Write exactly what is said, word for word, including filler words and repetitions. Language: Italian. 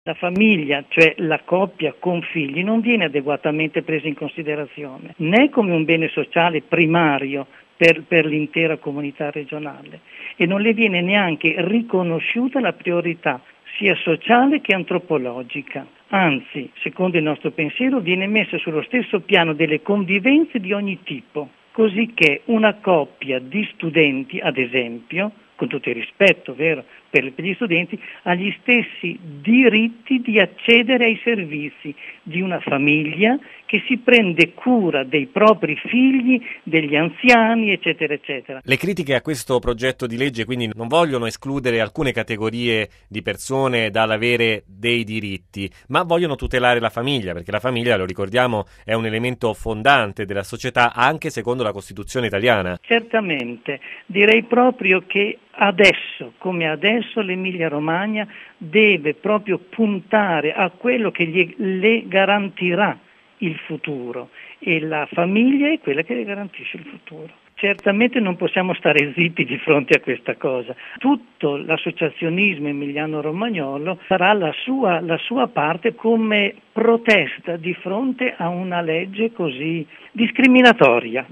La famiglia, cioè la coppia con figli, non viene adeguatamente presa in considerazione, né come un bene sociale primario per, per l'intera comunità regionale, e non le viene neanche riconosciuta la priorità sia sociale che antropologica. Anzi, secondo il nostro pensiero, viene messa sullo stesso piano delle convivenze di ogni tipo, così che una coppia di studenti, ad esempio, con tutto il rispetto, vero, per gli studenti, ha gli stessi diritti di accedere ai servizi di una famiglia che si prende cura dei propri figli, degli anziani, eccetera, eccetera. Le critiche a questo progetto di legge quindi non vogliono escludere alcune categorie di persone dall'avere dei diritti, ma vogliono tutelare la famiglia, perché la famiglia, lo ricordiamo, è un elemento fondante della società anche secondo la Costituzione italiana. Certamente, direi proprio che adesso, come adesso, l'Emilia-Romagna deve proprio puntare a quello che gli, le garantirà il futuro, e la famiglia è quella che le garantisce il futuro. Certamente non possiamo stare zitti di fronte a questa cosa. Tutto l'associazionismo emiliano-romagnolo farà la sua, la sua parte come protesta di fronte a una legge così discriminatoria.